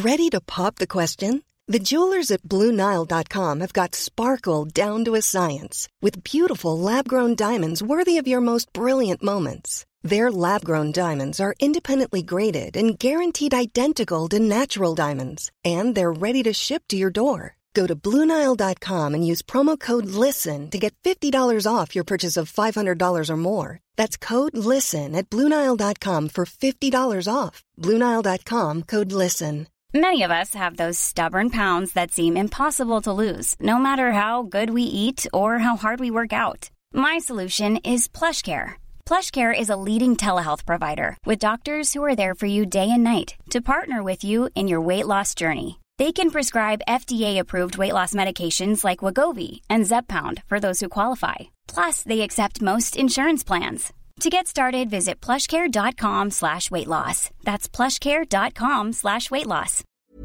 Ready to pop the question? The jewelers at BlueNile.com have got sparkle down to a science with beautiful lab-grown diamonds worthy of your most brilliant moments. Their lab-grown diamonds are independently graded and guaranteed identical to natural diamonds, and they're ready to ship to your door. Go to BlueNile.com and use promo code LISTEN to get $50 off your purchase of $500 or more. That's code LISTEN at BlueNile.com for $50 off. BlueNile.com, code LISTEN. Many of us have those stubborn pounds that seem impossible to lose, no matter how good we eat or how hard we work out. My solution is PlushCare. PlushCare is a leading telehealth provider with doctors who are there for you day and night to partner with you in your weight loss journey. They can prescribe FDA-approved weight loss medications like Wegovy and Zepbound for those who qualify. Plus, they accept most insurance plans. To get started, visit plushcare.com/weightloss. That's plushcare.com/weightloss.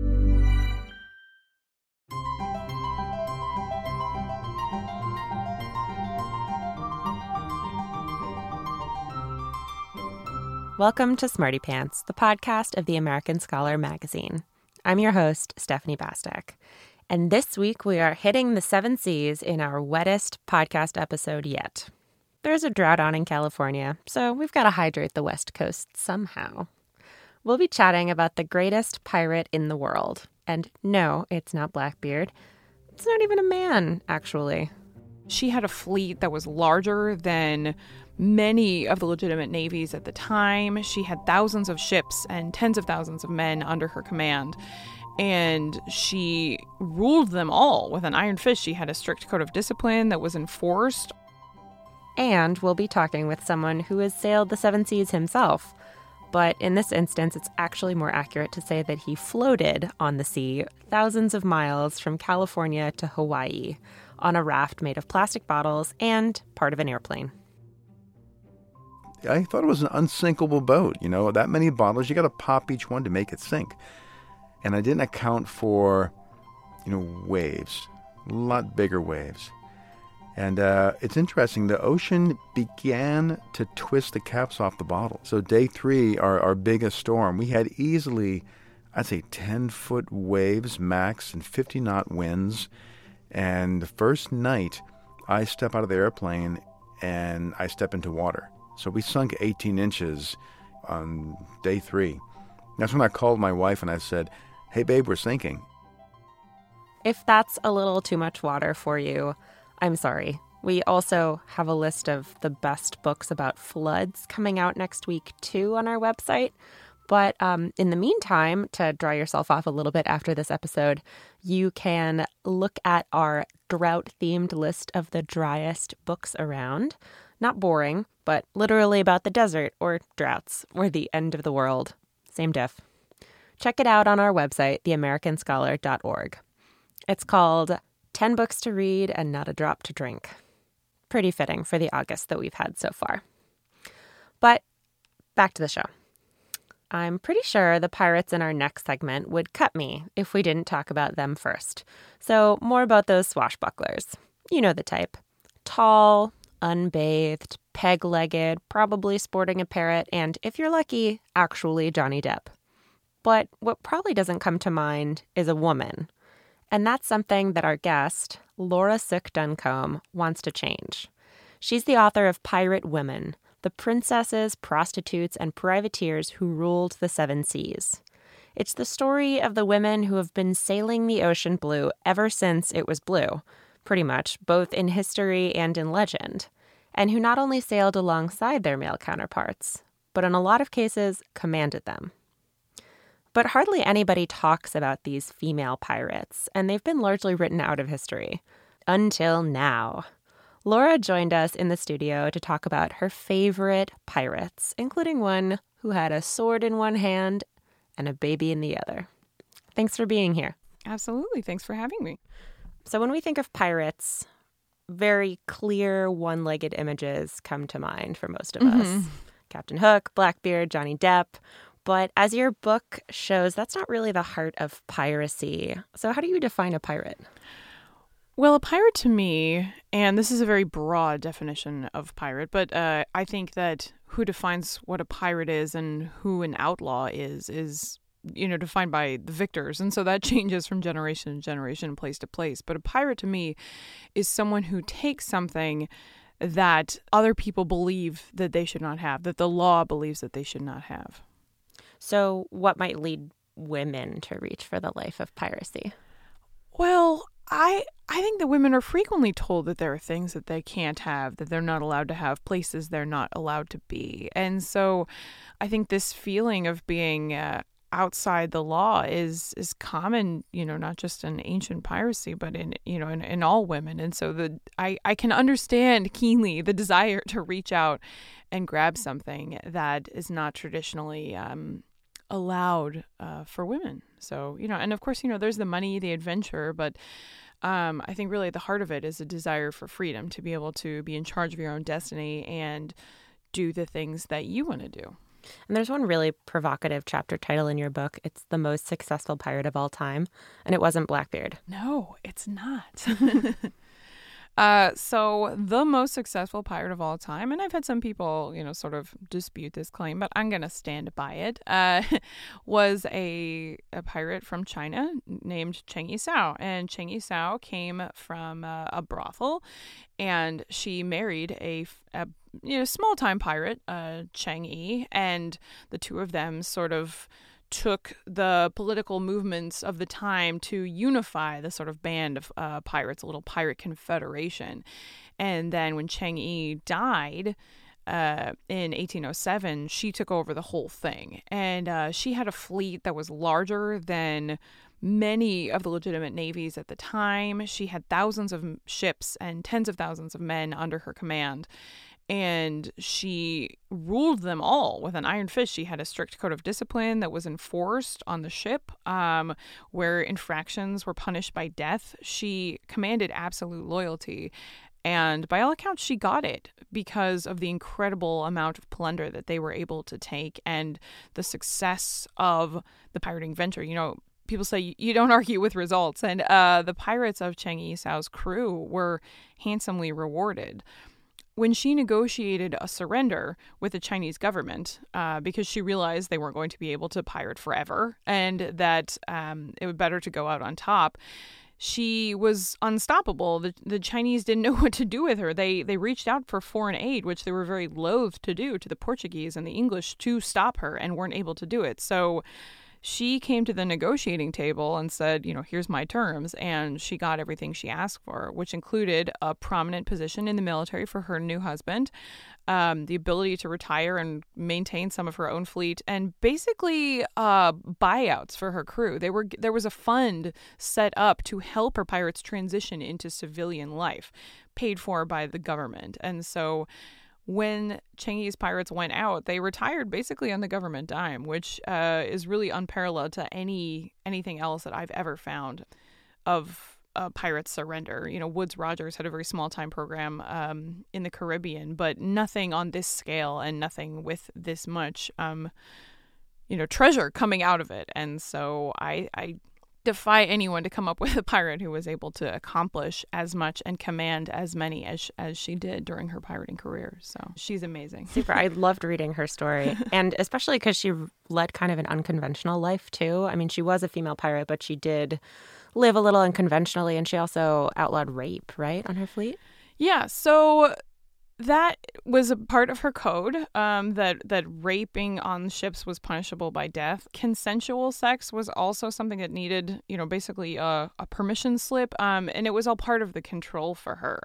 Welcome to Smarty Pants, the podcast of the American Scholar magazine. I'm your host, Stephanie Bastek. And this week we are hitting the 7 Seas in our wettest podcast episode yet. There's a drought on in California, so we've got to hydrate the West Coast somehow. We'll be chatting about the greatest pirate in the world. And no, it's not Blackbeard. It's not even a man, actually. She had a fleet that was larger than many of the legitimate navies at the time. She had thousands of ships and tens of thousands of men under her command. And she ruled them all with an iron fist. She had a strict code of discipline that was enforced. And we'll be talking with someone who has sailed the 7 Seas himself. But in this instance, it's actually more accurate to say that he floated on the sea thousands of miles from California to Hawaii on a raft made of plastic bottles and part of an airplane. I thought it was an unsinkable boat. You know, that many bottles, you got to pop each one to make it sink. And I didn't account for, waves, a lot bigger waves. And it's interesting, the ocean began to twist the caps off the bottle. So day 3, our biggest storm, we had easily, I'd say 10-foot waves max and 50-knot winds. And the first night, I step out of the airplane and I step into water. So we sunk 18 inches on day 3. That's when I called my wife and I said, "Hey, babe, we're sinking." If that's a little too much water for you, I'm sorry. We also have a list of the best books about floods coming out next week, too, on our website. But in the meantime, to dry yourself off a little bit after this episode, you can look at our drought-themed list of the driest books around. Not boring, but literally about the desert or droughts or the end of the world. Same diff. Check it out on our website, theamericanscholar.org. It's called 10 Books to Read and Not a Drop to Drink. Pretty fitting for the August that we've had so far. But back to the show. I'm pretty sure the pirates in our next segment would cut me if we didn't talk about them first. So more about those swashbucklers. You know the type. Tall, unbathed, peg-legged, probably sporting a parrot, and if you're lucky, actually Johnny Depp. But what probably doesn't come to mind is a woman. And that's something that our guest, Laura Sooke Duncombe, wants to change. She's the author of Pirate Women, the princesses, prostitutes, and privateers who ruled the 7 Seas. It's the story of the women who have been sailing the ocean blue ever since it was blue, pretty much, both in history and in legend, and who not only sailed alongside their male counterparts, but in a lot of cases commanded them. But hardly anybody talks about these female pirates, and they've been largely written out of history. Until now. Laura joined us in the studio to talk about her favorite pirates, including one who had a sword in one hand and a baby in the other. Thanks for being here. Absolutely. Thanks for having me. So when we think of pirates, very clear one-legged images come to mind for most of us. Captain Hook, Blackbeard, Johnny Depp. But as your book shows, that's not really the heart of piracy. So how do you define a pirate? Well, a pirate to me, and this is a very broad definition of pirate, but I think that who defines what a pirate is and who an outlaw is defined by the victors. And so that changes from generation to generation, place to place. But a pirate to me is someone who takes something that other people believe that they should not have, that the law believes that they should not have. So what might lead women to reach for the life of piracy? Well, I think that women are frequently told that there are things that they can't have, that they're not allowed to have, places they're not allowed to be. And so I think this feeling of being outside the law is common, not just in ancient piracy, but in all women. And so I can understand keenly the desire to reach out and grab something that is not traditionally allowed for women. So, and of course, there's the money, the adventure, but I think really at the heart of it is a desire for freedom, to be able to be in charge of your own destiny and do the things that you want to do. And there's one really provocative chapter title in your book. It's The Most Successful Pirate of All Time. And it wasn't Blackbeard. No, it's not. So the most successful pirate of all time, and I've had some people, sort of dispute this claim, but I'm going to stand by it, was a pirate from China named Cheng Yisao. And Cheng Yisao came from a brothel, and she married a small-time pirate, Cheng Yi, and the two of them sort of took the political movements of the time to unify the sort of band of pirates, a little pirate confederation. And then when Cheng Yi died in 1807, she took over the whole thing. And she had a fleet that was larger than many of the legitimate navies at the time. She had thousands of ships and tens of thousands of men under her command. And she ruled them all with an iron fist. She had a strict code of discipline that was enforced on the ship, where infractions were punished by death. She commanded absolute loyalty. And by all accounts, she got it because of the incredible amount of plunder that they were able to take and the success of the pirating venture. People say you don't argue with results. And the pirates of Cheng Yisao's crew were handsomely rewarded. When she negotiated a surrender with the Chinese government, because she realized they weren't going to be able to pirate forever and that it would better to go out on top, she was unstoppable. The Chinese didn't know what to do with her. They reached out for foreign aid, which they were very loath to do, to the Portuguese and the English, to stop her, and weren't able to do it. So she came to the negotiating table and said, here's my terms. And she got everything she asked for, which included a prominent position in the military for her new husband, the ability to retire and maintain some of her own fleet, and basically buyouts for her crew. There was a fund set up to help her pirates transition into civilian life, paid for by the government. And so when Cheng Yi's pirates went out, they retired basically on the government dime, which is really unparalleled to anything else that I've ever found of pirate surrender. Woodes Rogers had a very small-time program in the Caribbean, but nothing on this scale and nothing with this much, treasure coming out of it. And so I defy anyone to come up with a pirate who was able to accomplish as much and command as many as she did during her pirating career. So she's amazing. Super. I loved reading her story, and especially because she led kind of an unconventional life too. I mean, she was a female pirate, but she did live a little unconventionally, and she also outlawed rape, right, on her fleet? Yeah. So that was a part of her code, that raping on ships was punishable by death. Consensual sex was also something that needed, basically a permission slip, and it was all part of the control for her.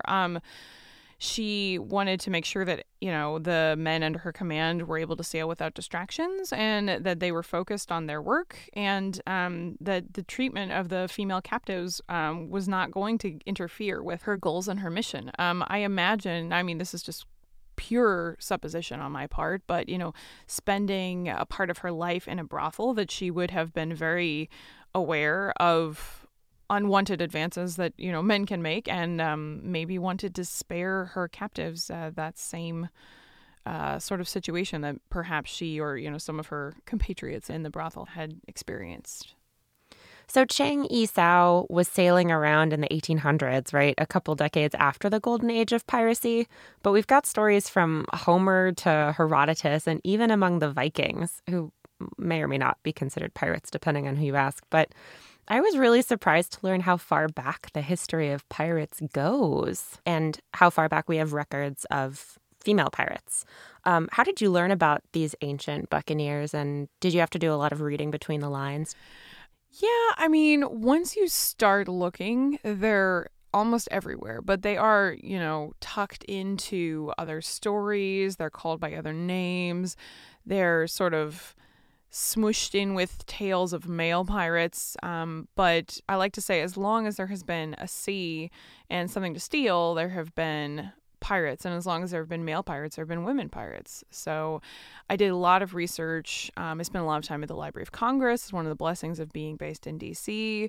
She wanted to make sure that, the men under her command were able to sail without distractions and that they were focused on their work, and that the treatment of the female captives was not going to interfere with her goals and her mission. I imagine, this is just pure supposition on my part, but, spending a part of her life in a brothel, that she would have been very aware of unwanted advances that men can make, and maybe wanted to spare her captives that same sort of situation that perhaps she or some of her compatriots in the brothel had experienced. So Cheng Yisao was sailing around in the 1800s, right? A couple decades after the golden age of piracy. But we've got stories from Homer to Herodotus and even among the Vikings, who may or may not be considered pirates, depending on who you ask. But I was really surprised to learn how far back the history of pirates goes and how far back we have records of female pirates. How did you learn about these ancient buccaneers, and did you have to do a lot of reading between the lines? Yeah, I mean, once you start looking, they're almost everywhere, but they are, tucked into other stories. They're called by other names. They're sort of smooshed in with tales of male pirates. But I like to say, as long as there has been a sea and something to steal, there have been pirates. And as long as there have been male pirates, there have been women pirates. So I did a lot of research. I spent a lot of time at the Library of Congress. It's one of the blessings of being based in D.C.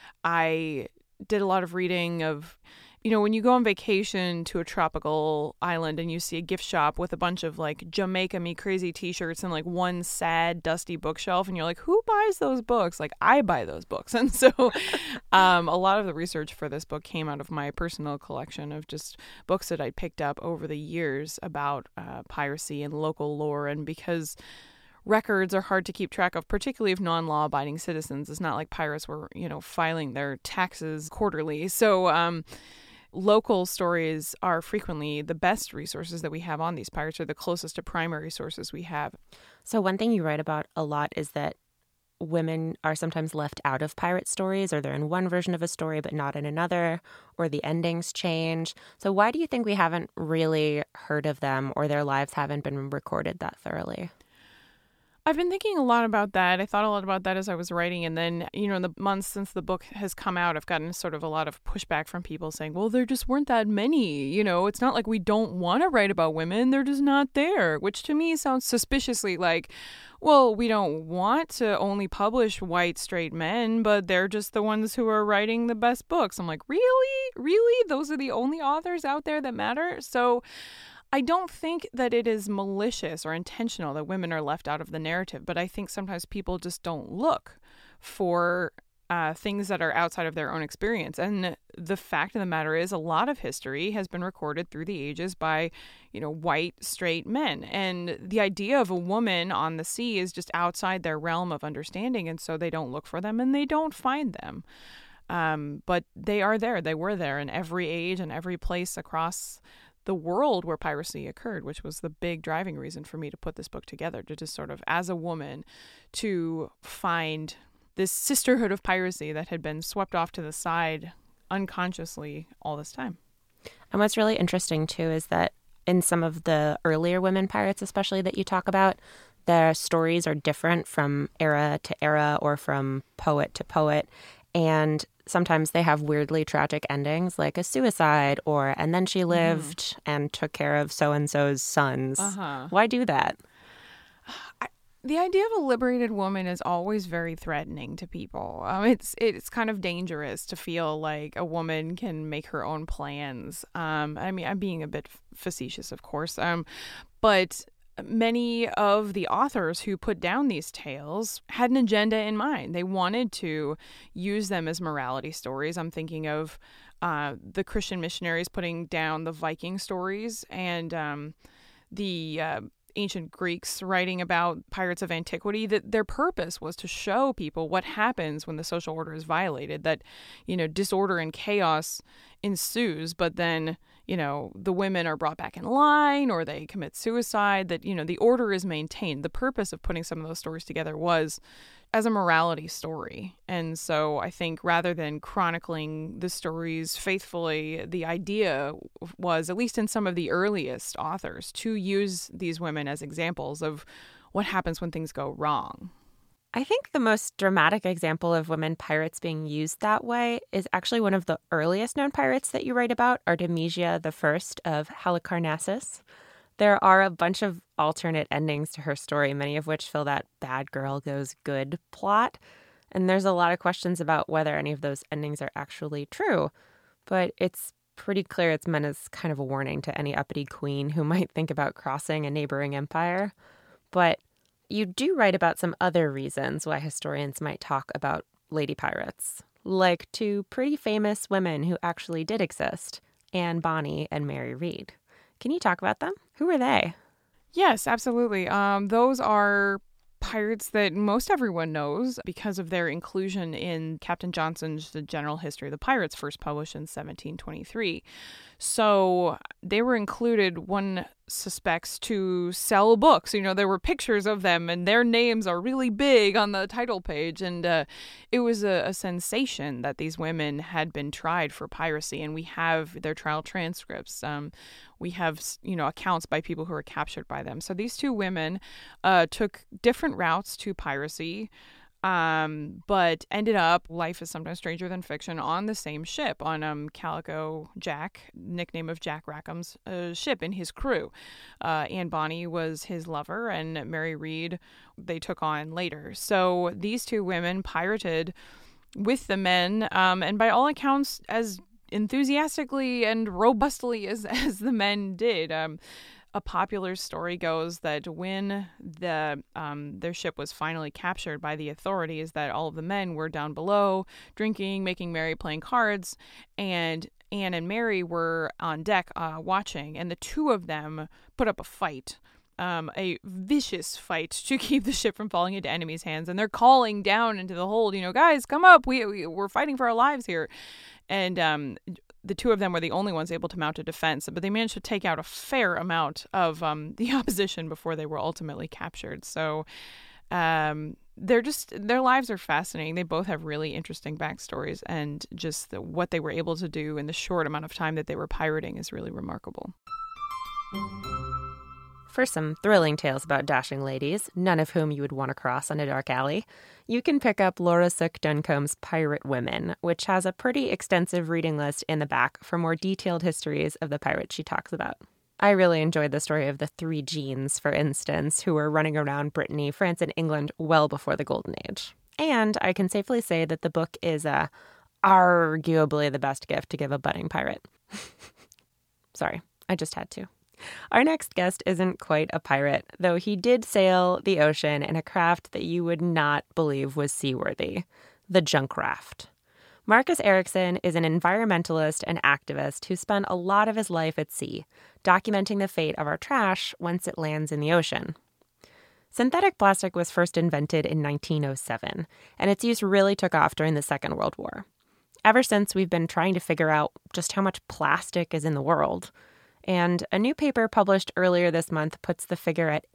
I did a lot of reading of, when you go on vacation to a tropical island and you see a gift shop with a bunch of like Jamaica Me Crazy t-shirts and like one sad, dusty bookshelf, and you're like, who buys those books? Like, I buy those books. And so a lot of the research for this book came out of my personal collection of just books that I picked up over the years about piracy and local lore. And because records are hard to keep track of, particularly of non-law abiding citizens. It's not like pirates were, filing their taxes quarterly. So local stories are frequently the best resources that we have on these pirates, or the closest to primary sources we have. So one thing you write about a lot is that women are sometimes left out of pirate stories, or they're in one version of a story but not in another, or the endings change. So why do you think we haven't really heard of them, or their lives haven't been recorded that thoroughly? I've been thinking a lot about that. I thought a lot about that as I was writing. And then, in the months since the book has come out, I've gotten sort of a lot of pushback from people saying, well, there just weren't that many. It's not like we don't want to write about women. They're just not there, which to me sounds suspiciously like, well, we don't want to only publish white, straight men, but they're just the ones who are writing the best books. I'm like, really? Really? Those are the only authors out there that matter? So I don't think that it is malicious or intentional that women are left out of the narrative, but I think sometimes people just don't look for things that are outside of their own experience. And the fact of the matter is, a lot of history has been recorded through the ages by, white, straight men. And the idea of a woman on the sea is just outside their realm of understanding, and so they don't look for them and they don't find them. But they are there. They were there in every age and every place across the world where piracy occurred, which was the big driving reason for me to put this book together, to just sort of, as a woman, to find this sisterhood of piracy that had been swept off to the side unconsciously all this time. And what's really interesting, too, is that in some of the earlier women pirates, especially that you talk about, their stories are different from era to era or from poet to poet. And sometimes they have weirdly tragic endings, like a suicide, or and then she lived and took care of so-and-so's sons. Why do that? The idea of a liberated woman is always very threatening to people. It's kind of dangerous to feel like a woman can make her own plans. I mean, I'm being a bit facetious, of course, but many of the authors who put down these tales had an agenda in mind. They wanted to use them as morality stories. I'm thinking of the Christian missionaries putting down the Viking stories, and the ancient Greeks writing about pirates of antiquity, that their purpose was to show people what happens when the social order is violated, that, disorder and chaos ensues, but then, the women are brought back in line or they commit suicide, that, the order is maintained. The purpose of putting some of those stories together was as a morality story. And so I think rather than chronicling the stories faithfully, the idea was, at least in some of the earliest authors, to use these women as examples of what happens when things go wrong. I think the most dramatic example of women pirates being used that way is actually one of the earliest known pirates that you write about, Artemisia I of Halicarnassus. There are a bunch of alternate endings to her story, many of which fill that bad girl goes good plot. And there's a lot of questions about whether any of those endings are actually true. But it's pretty clear it's meant as kind of a warning to any uppity queen who might think about crossing a neighboring empire. But you do write about some other reasons why historians might talk about lady pirates, like two pretty famous women who actually did exist, Anne Bonny and Mary Read. Can you talk about them? Who were they? Yes, absolutely. Those are pirates that most everyone knows because of their inclusion in Captain Johnson's The General History of the Pirates, first published in 1723. So they were included, one suspects, to sell books. There were pictures of them and their names are really big on the title page. And it was a sensation that these women had been tried for piracy. And we have their trial transcripts. We have, accounts by people who were captured by them. So these two women took different routes to piracy. But ended up, life is sometimes stranger than fiction, on the same ship, on Calico Jack, nickname of Jack Rackham's ship, in his crew. Anne Bonny was his lover, and Mary Read they took on later. So these two women pirated with the men, and by all accounts, as enthusiastically and robustly as the men did. A popular story goes that when their ship was finally captured by the authorities, that all of the men were down below drinking, making merry, playing cards, and Anne and Mary were on deck watching, and the two of them put up a fight. A vicious fight to keep the ship from falling into enemies' hands, and they're calling down into the hold, guys, come up, we're fighting for our lives here. And the two of them were the only ones able to mount a defense, but they managed to take out a fair amount of the opposition before they were ultimately captured. So their lives are fascinating. They both have really interesting backstories, and just what they were able to do in the short amount of time that they were pirating is really remarkable. For some thrilling tales about dashing ladies, none of whom you would want to cross on a dark alley, you can pick up Laura Sooke Duncombe's Pirate Women, which has a pretty extensive reading list in the back for more detailed histories of the pirates she talks about. I really enjoyed the story of the three Jeans, for instance, who were running around Brittany, France, and England well before the Golden Age. And I can safely say that the book is arguably the best gift to give a budding pirate. Sorry, I just had to. Our next guest isn't quite a pirate, though he did sail the ocean in a craft that you would not believe was seaworthy, the junk raft. Marcus Ericsson is an environmentalist and activist who spent a lot of his life at sea, documenting the fate of our trash once it lands in the ocean. Synthetic plastic was first invented in 1907, and its use really took off during the Second World War. Ever since, we've been trying to figure out just how much plastic is in the world. And a new paper published earlier this month puts the figure at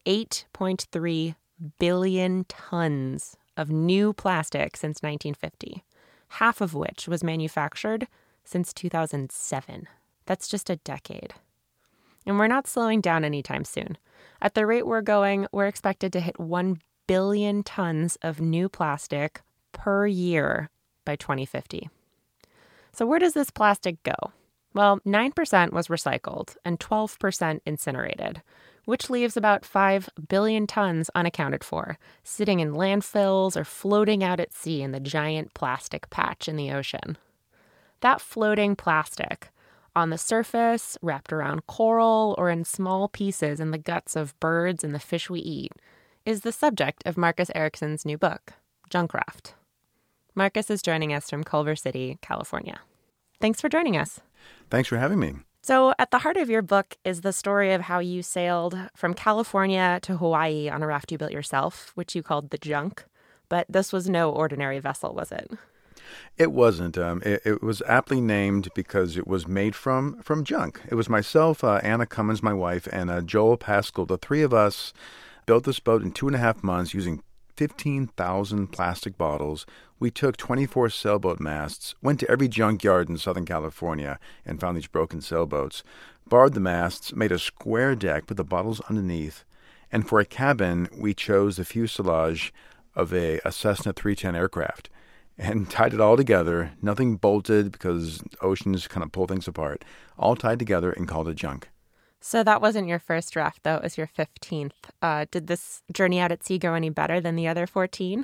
8.3 billion tons of new plastic since 1950, half of which was manufactured since 2007. That's just a decade. And we're not slowing down anytime soon. At the rate we're going, we're expected to hit 1 billion tons of new plastic per year by 2050. So where does this plastic go? Well, 9% was recycled and 12% incinerated, which leaves about 5 billion tons unaccounted for, sitting in landfills or floating out at sea in the giant plastic patch in the ocean. That floating plastic, on the surface, wrapped around coral, or in small pieces in the guts of birds and the fish we eat, is the subject of Marcus Ericsson's new book, Junkraft. Marcus is joining us from Culver City, California. Thanks for joining us. Thanks for having me. So at the heart of your book is the story of how you sailed from California to Hawaii on a raft you built yourself, which you called the Junk. But this was no ordinary vessel, was it? It wasn't. It was aptly named because it was made from junk. It was myself, Anna Cummins, my wife, and Joel Pascal. The three of us built this boat in 2.5 months using 15,000 plastic bottles. We took 24 sailboat masts, went to every junkyard in Southern California and found these broken sailboats, barred the masts, made a square deck, put the bottles underneath, and for a cabin, we chose the fuselage of a Cessna 310 aircraft and tied it all together, nothing bolted because oceans kind of pull things apart, all tied together and called it Junk. So that wasn't your first raft, though. It was your 15th. Did this journey out at sea go any better than the other 14?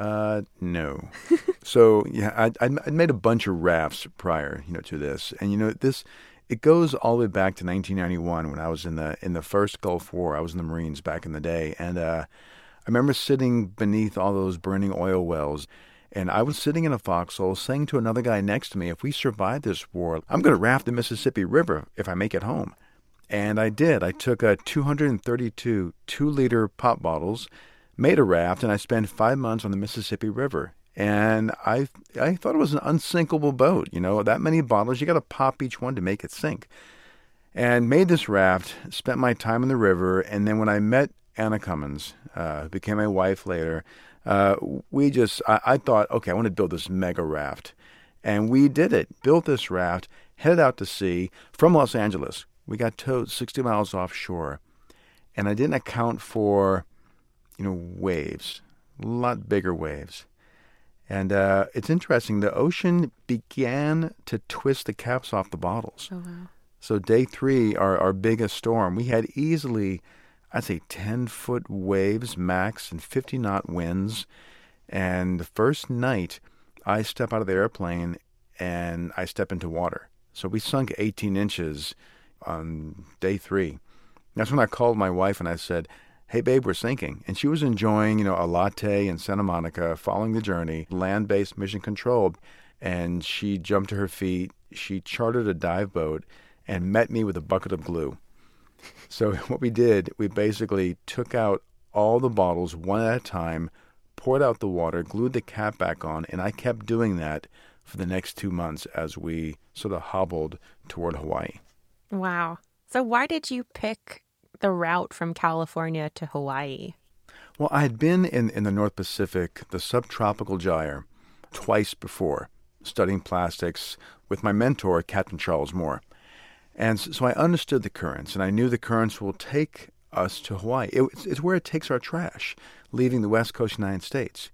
No. So, yeah, I'd made a bunch of rafts prior, to this. And, it goes all the way back to 1991 when I was in the first Gulf War. I was in the Marines back in the day. And I remember sitting beneath all those burning oil wells. And I was sitting in a forecastle saying to another guy next to me, if we survive this war, I'm going to raft the Mississippi River if I make it home. And I did. I took 232 2-liter pop bottles, made a raft, and I spent 5 months on the Mississippi River. And I thought it was an unsinkable boat. You know, that many bottles, you got to pop each one to make it sink. And made this raft, spent my time in the river, and then when I met Anna Cummins, who became my wife later, I thought, okay, I want to build this mega raft. And we did it, built this raft, headed out to sea from Los Angeles. We got towed 60 miles offshore. And I didn't account for, waves, a lot bigger waves. And it's interesting, the ocean began to twist the caps off the bottles. Oh, wow. So day 3, our biggest storm, we had easily, I'd say 10-foot waves max and 50-knot winds. And the first night, I step out of the airplane and I step into water. So we sunk 18 inches on day 3. That's when I called my wife and I said, hey, babe, we're sinking. And she was enjoying, a latte in Santa Monica, following the journey, land-based mission control. And she jumped to her feet. She chartered a dive boat and met me with a bucket of glue. So what we did, we basically took out all the bottles one at a time, poured out the water, glued the cap back on, and I kept doing that for the next 2 months as we sort of hobbled toward Hawaii. Wow. So why did you pick the route from California to Hawaii? Well, I had been in the North Pacific, the subtropical gyre, twice before, studying plastics with my mentor, Captain Charles Moore. And so I understood the currents, and I knew the currents will take us to Hawaii. It's where it takes our trash, leaving the West Coast United States.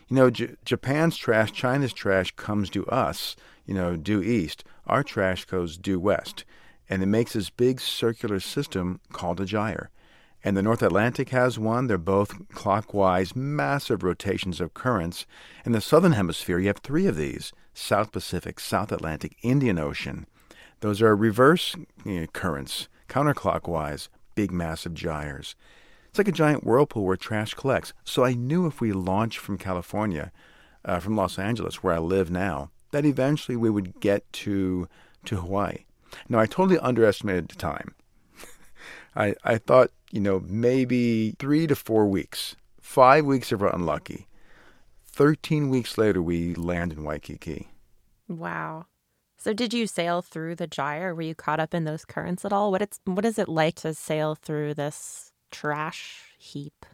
Japan's trash, China's trash comes due us, due east. Our trash goes due west. And it makes this big circular system called a gyre. And the North Atlantic has one. They're both clockwise, massive rotations of currents. In the Southern Hemisphere, you have 3 of these: South Pacific, South Atlantic, Indian Ocean. Those are reverse currents, counterclockwise, big, massive gyres. It's like a giant whirlpool where trash collects. So I knew if we launched from California, from Los Angeles, where I live now, that eventually we would get to Hawaii. Now, I totally underestimated the time. I thought, maybe 3 to 4 weeks. 5 weeks if we're unlucky. 13 weeks later, we land in Waikiki. Wow. So did you sail through the gyre? Were you caught up in those currents at all? What is it like to sail through this trash heap?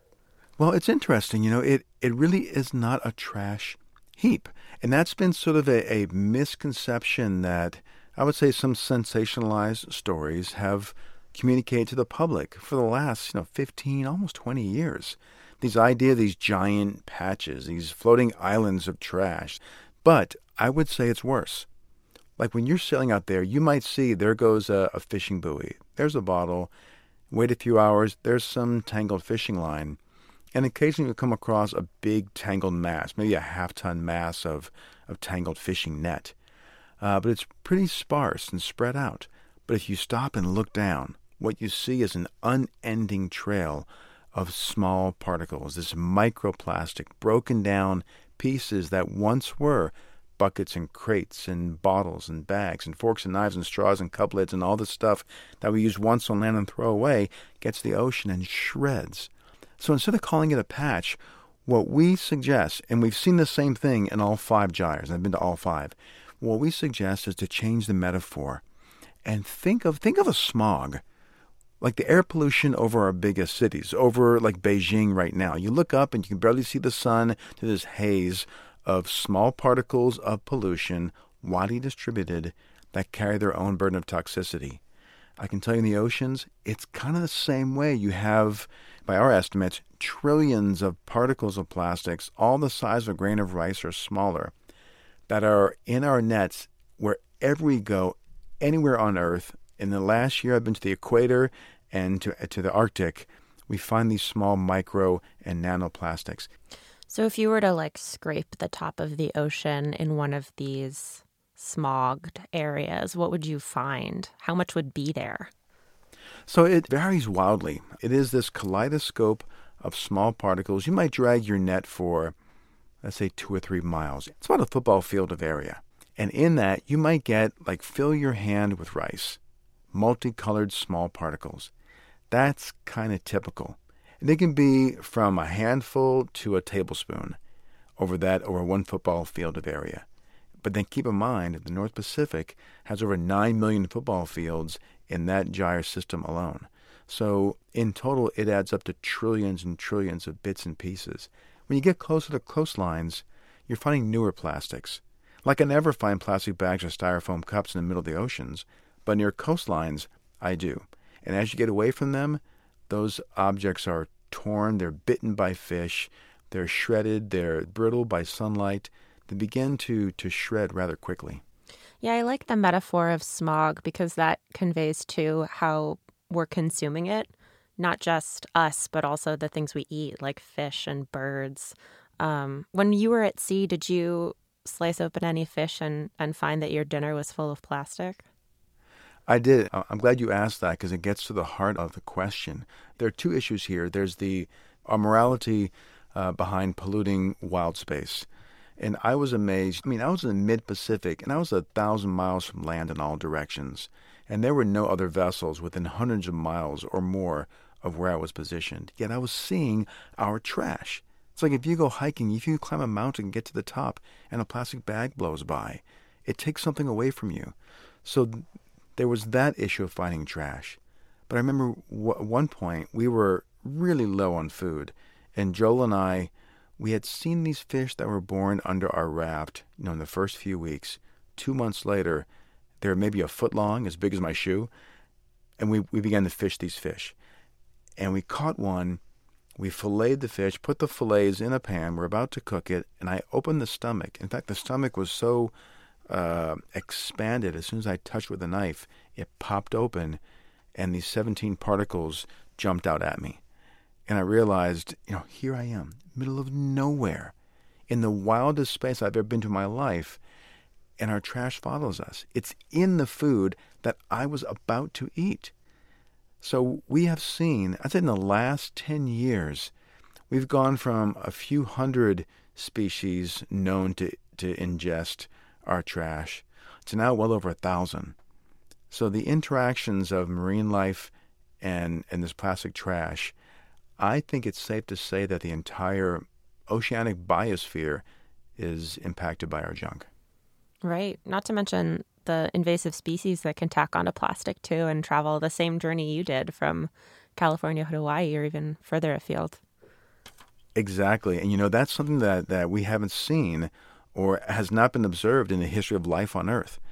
Well, it's interesting. It really is not a trash heap. And that's been sort of a misconception that I would say some sensationalized stories have communicated to the public for the last 15, almost 20 years. These giant patches, these floating islands of trash. But I would say it's worse. Like when you're sailing out there, you might see there goes a fishing buoy. There's a bottle. Wait a few hours, there's some tangled fishing line. And occasionally you'll come across a big tangled mass, maybe a half-ton mass of tangled fishing net. But it's pretty sparse and spread out. But if you stop and look down, what you see is an unending trail of small particles, this microplastic, broken down pieces that once were buckets and crates and bottles and bags and forks and knives and straws and cup lids and all the stuff that we use once on land and throw away gets the ocean and shreds. So instead of calling it a patch, what we suggest, and we've seen the same thing in all 5 gyres, I've been to all 5, what we suggest is to change the metaphor and think of a smog, like the air pollution over our biggest cities, over like Beijing right now. You look up and you can barely see the sun to this haze of small particles of pollution, widely distributed, that carry their own burden of toxicity. I can tell you in the oceans, it's kind of the same way. You have, by our estimates, trillions of particles of plastics, all the size of a grain of rice or smaller, that are in our nets wherever we go, anywhere on Earth. In the last year, I've been to the equator and to the Arctic. We find these small micro and nanoplastics. So if you were to scrape the top of the ocean in one of these smogged areas, what would you find? How much would be there? So it varies wildly. It is this kaleidoscope of small particles. You might drag your net for, let's say, 2 or 3 miles. It's about a football field of area. And in that, you might get, fill your hand with rice, multicolored small particles. That's kind of typical. They can be from a handful to a tablespoon over 1 football field of area. But then keep in mind that the North Pacific has over 9 million football fields in that gyre system alone. So in total, it adds up to trillions and trillions of bits and pieces. When you get closer to coastlines, you're finding newer plastics. Like I never find plastic bags or styrofoam cups in the middle of the oceans, but near coastlines, I do. And as you get away from them, those objects are torn, they're bitten by fish, they're shredded, they're brittle by sunlight. They begin to shred rather quickly. Yeah, I like the metaphor of smog because that conveys too how we're consuming it, not just us, but also the things we eat, like fish and birds. When you were at sea, did you slice open any fish and find that your dinner was full of plastic? I did. I'm glad you asked that because it gets to the heart of the question. There are two issues here. There's our morality behind polluting wild space. And I was amazed. I was in the mid-Pacific, and I was 1,000 miles from land in all directions. And there were no other vessels within hundreds of miles or more of where I was positioned. Yet I was seeing our trash. It's like if you go hiking, if you climb a mountain and get to the top and a plastic bag blows by, it takes something away from you. So there was that issue of finding trash. But I remember at one point we were really low on food. And Joel and I, we had seen these fish that were born under our raft, in the first few weeks. 2 months later, they were maybe a foot long, as big as my shoe. And we began to fish these fish. And we caught one. We filleted the fish, put the fillets in a pan. We're about to cook it. And I opened the stomach. In fact, the stomach was so expanded. As soon as I touched with a knife, it popped open. And these 17 particles jumped out at me. And I realized, here I am, middle of nowhere, in the wildest space I've ever been to in my life, and our trash follows us. It's in the food that I was about to eat. So we have seen, I'd say in the last 10 years, we've gone from a few hundred species known to ingest our trash to now well over 1,000. So the interactions of marine life and this plastic trash, I think it's safe to say that the entire oceanic biosphere is impacted by our junk. Right. Not to mention the invasive species that can tack onto plastic too and travel the same journey you did from California to Hawaii or even further afield. Exactly. And that's something that we haven't seen or has not been observed in the history of life on Earth.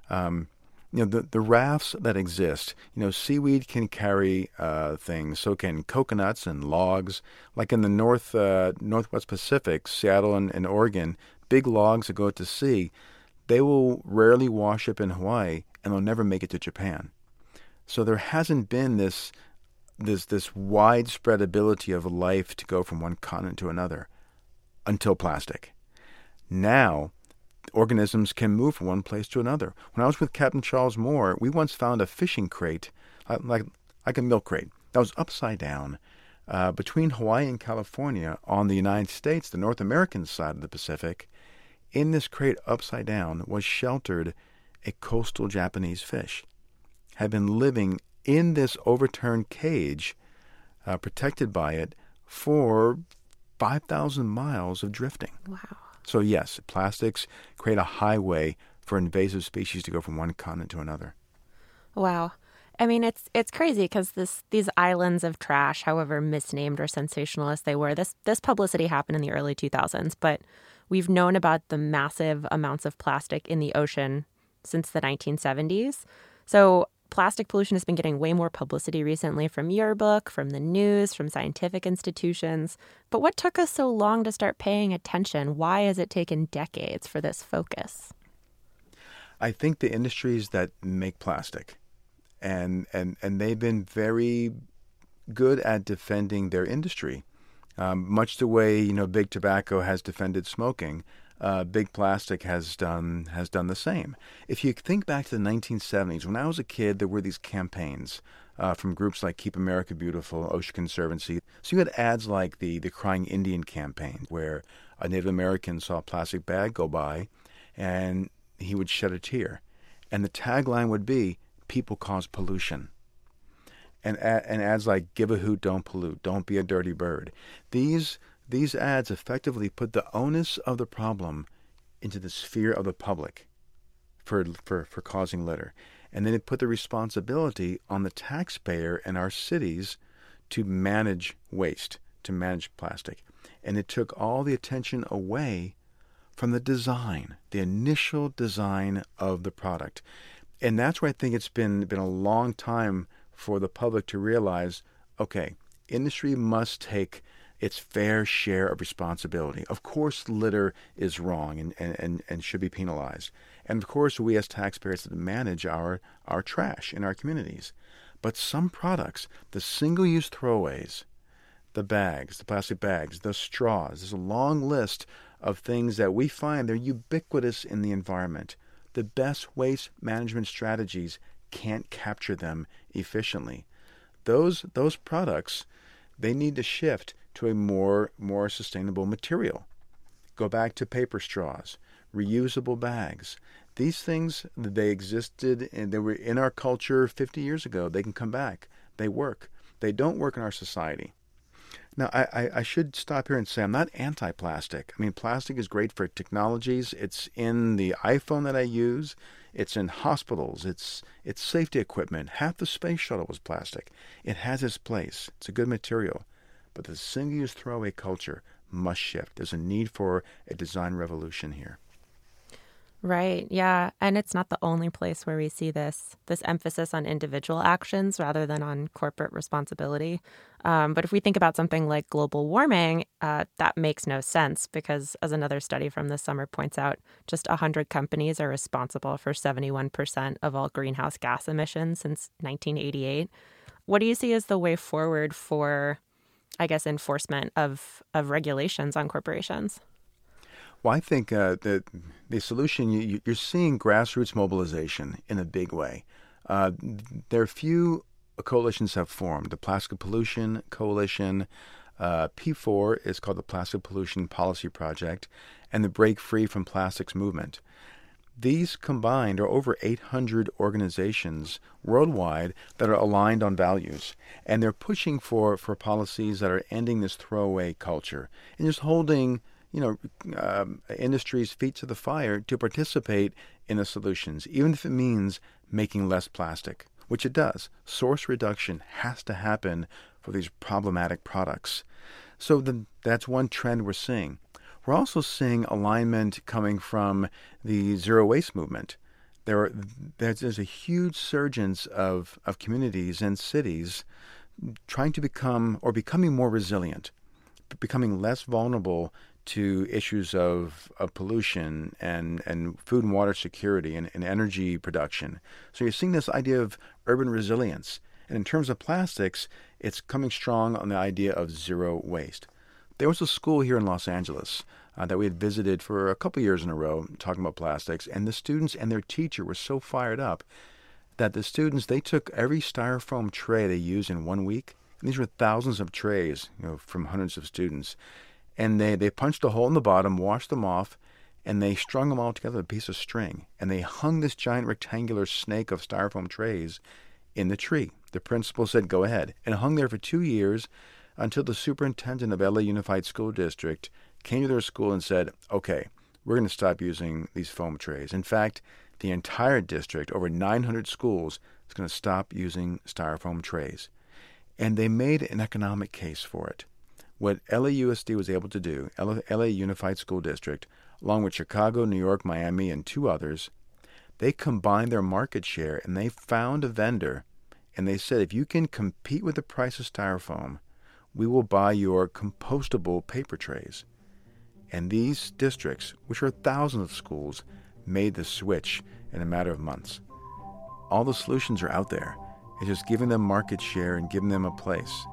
The rafts that exist, seaweed can carry things, so can coconuts and logs. Like in the Northwest Pacific, Seattle and Oregon, big logs that go to sea, they will rarely wash up in Hawaii, and they'll never make it to Japan. So there hasn't been this widespread ability of life to go from one continent to another until plastic. Now, organisms can move from one place to another. When I was with Captain Charles Moore, we once found a fishing crate, like a milk crate, that was upside down between Hawaii and California on the United States, the North American side of the Pacific. In this crate upside down was sheltered a coastal Japanese fish. Had been living in this overturned cage, protected by it, for 5,000 miles of drifting. Wow. So yes, plastics create a highway for invasive species to go from one continent to another. Wow. It's crazy because these islands of trash, however misnamed or sensationalist they were, this publicity happened in the early 2000s, but we've known about the massive amounts of plastic in the ocean since the 1970s. So plastic pollution has been getting way more publicity recently from your book, from the news, from scientific institutions. But what took us so long to start paying attention? Why has it taken decades for this focus? I think the industries that make plastic, and they've been very good at defending their industry. Much the way big tobacco has defended smoking, big plastic has done the same. If you think back to the 1970s, when I was a kid, there were these campaigns from groups like Keep America Beautiful, Ocean Conservancy. So you had ads like the Crying Indian campaign, where a Native American saw a plastic bag go by, and he would shed a tear, and the tagline would be, "People cause pollution." and ads like "Give a hoot, don't pollute," "Don't be a dirty bird." These ads effectively put the onus of the problem into the sphere of the public for causing litter, and then it put the responsibility on the taxpayer and our cities to manage waste, to manage plastic, and it took all the attention away from the design, the initial design of the product. And that's where I think it's been a long time for the public to realize, okay, industry must take its fair share of responsibility. Of course, litter is wrong and should be penalized. And of course, we as taxpayers have to manage our trash in our communities. But some products, the single-use throwaways, the bags, the plastic bags, the straws, there's a long list of things that we find they're ubiquitous in the environment. The best waste management strategies can't capture them efficiently. Those products, they need to shift to a more sustainable material. Go back to paper straws, reusable bags. These things, they existed and they were in our culture 50 years ago. They can come back. They work. They don't work in our society. Now, I should stop here and say I'm not anti-plastic. I mean, plastic is great for technologies. It's in the iPhone that I use. It's in hospitals. It's safety equipment. Half the space shuttle was plastic. It has its place. It's a good material. But the single-use throwaway culture must shift. There's a need for a design revolution here. Right. Yeah. And it's not the only place where we see this emphasis on individual actions rather than on corporate responsibility. But if we think about something like global warming, that makes no sense because, as another study from this summer points out, just 100 companies are responsible for 71% of all greenhouse gas emissions since 1988. What do you see as the way forward for, I guess, enforcement of regulations on corporations? Well, I think the solution, you're seeing grassroots mobilization in a big way. There are few coalitions have formed. The Plastic Pollution Coalition, P4 is called the Plastic Pollution Policy Project, and the Break Free from Plastics Movement. These combined are over 800 organizations worldwide that are aligned on values, and they're pushing for policies that are ending this throwaway culture and just holding industry's feet to the fire to participate in the solutions, even if it means making less plastic, which it does. Source reduction has to happen for these problematic products. So that's one trend we're seeing. We're also seeing alignment coming from the zero waste movement. There's a huge surgence of communities and cities trying to becoming more resilient, becoming less vulnerable to issues of pollution and food and water security and energy production. So you're seeing this idea of urban resilience. And in terms of plastics, it's coming strong on the idea of zero waste. There was a school here in Los Angeles that we had visited for a couple years in a row talking about plastics, and the students and their teacher were so fired up that the students, they took every styrofoam tray they used in 1 week. And these were thousands of trays, from hundreds of students. And they punched a hole in the bottom, washed them off, and they strung them all together with a piece of string. And they hung this giant rectangular snake of styrofoam trays in the tree. The principal said, go ahead. And it hung there for 2 years until the superintendent of LA Unified School District came to their school and said, okay, we're going to stop using these foam trays. In fact, the entire district, over 900 schools, is going to stop using styrofoam trays. And they made an economic case for it. What LAUSD was able to do, LA Unified School District, along with Chicago, New York, Miami, and 2 others, they combined their market share and they found a vendor and they said, if you can compete with the price of styrofoam, we will buy your compostable paper trays. And these districts, which are thousands of schools, made the switch in a matter of months. All the solutions are out there. It's just giving them market share and giving them a place.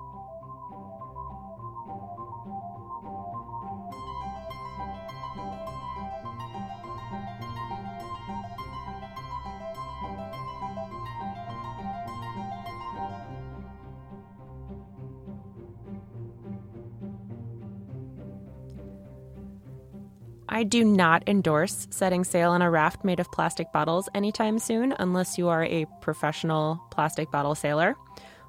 I do not endorse setting sail on a raft made of plastic bottles anytime soon unless you are a professional plastic bottle sailor.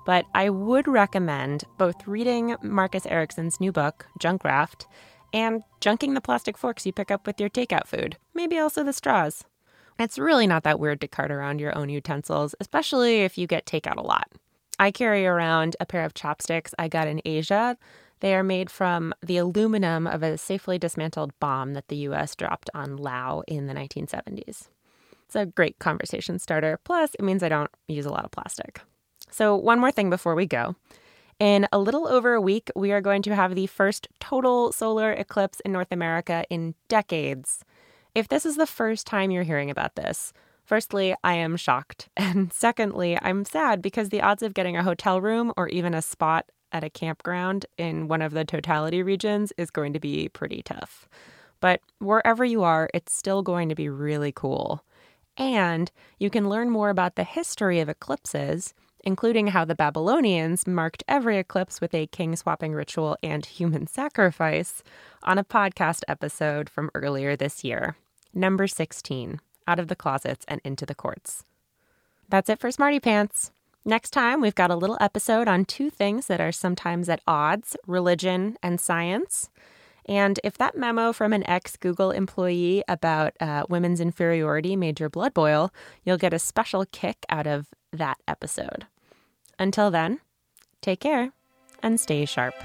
But I would recommend both reading Marcus Erickson's new book, Junk Raft, and junking the plastic forks you pick up with your takeout food. Maybe also the straws. It's really not that weird to cart around your own utensils, especially if you get takeout a lot. I carry around a pair of chopsticks I got in Asia. They are made from the aluminum of a safely dismantled bomb that the U.S. dropped on Laos in the 1970s. It's a great conversation starter. Plus, it means I don't use a lot of plastic. So one more thing before we go. In a little over a week, we are going to have the first total solar eclipse in North America in decades. If this is the first time you're hearing about this, firstly, I am shocked. And secondly, I'm sad because the odds of getting a hotel room or even a spot at a campground in one of the totality regions is going to be pretty tough. But wherever you are, it's still going to be really cool. And you can learn more about the history of eclipses, including how the Babylonians marked every eclipse with a king-swapping ritual and human sacrifice, on a podcast episode from earlier this year, number 16, Out of the Closets and Into the Courts. That's it for Smarty Pants. Next time, we've got a little episode on two things that are sometimes at odds, religion and science. And if that memo from an ex-Google employee about women's inferiority made your blood boil, you'll get a special kick out of that episode. Until then, take care and stay sharp.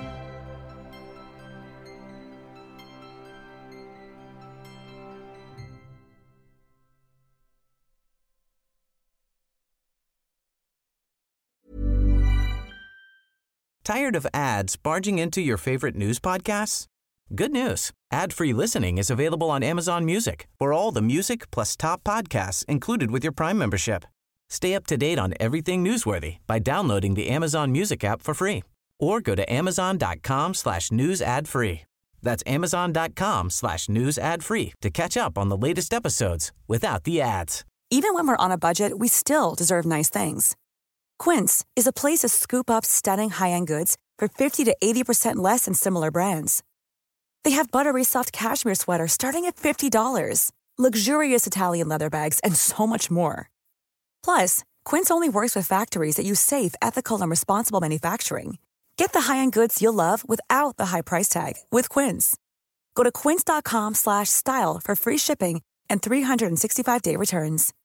Tired of ads barging into your favorite news podcasts? Good news. Ad-free listening is available on Amazon Music for all the music plus top podcasts included with your Prime membership. Stay up to date on everything newsworthy by downloading the Amazon Music app for free or go to amazon.com/news ad free. That's amazon.com/news ad free to catch up on the latest episodes without the ads. Even when we're on a budget, we still deserve nice things. Quince is a place to scoop up stunning high-end goods for 50 to 80% less than similar brands. They have buttery soft cashmere sweaters starting at $50, luxurious Italian leather bags, and so much more. Plus, Quince only works with factories that use safe, ethical, and responsible manufacturing. Get the high-end goods you'll love without the high price tag with Quince. Go to quince.com/style for free shipping and 365-day returns.